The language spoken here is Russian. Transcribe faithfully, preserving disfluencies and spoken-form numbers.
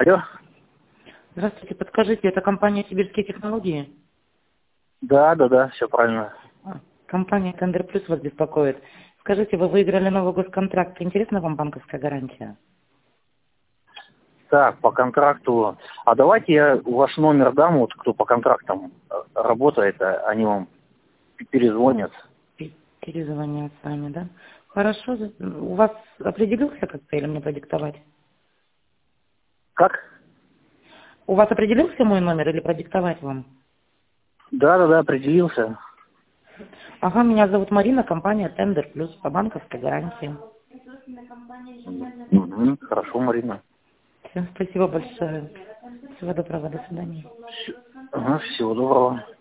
Алло? Здравствуйте, подскажите, это компания «Сибирские технологии»? Да, да, да, все правильно. А, компания «Тендер Плюс» вас беспокоит. Скажите, вы выиграли новый госконтракт. Интересна вам банковская гарантия? Так, по контракту. А давайте я ваш номер дам, вот кто по контрактам э, работает, а они вам перезвонят. Пе- Перезвонят с вами, да? Хорошо. У вас определился как-то или мне продиктовать? Как? У вас определился мой номер или продиктовать вам? Да, да, да, определился. Ага, меня зовут Марина, компания «Тендер Плюс» по банковской гарантии. Мгм, хорошо, Марина. Все, спасибо большое. Всего доброго, до свидания. Ага, всего доброго.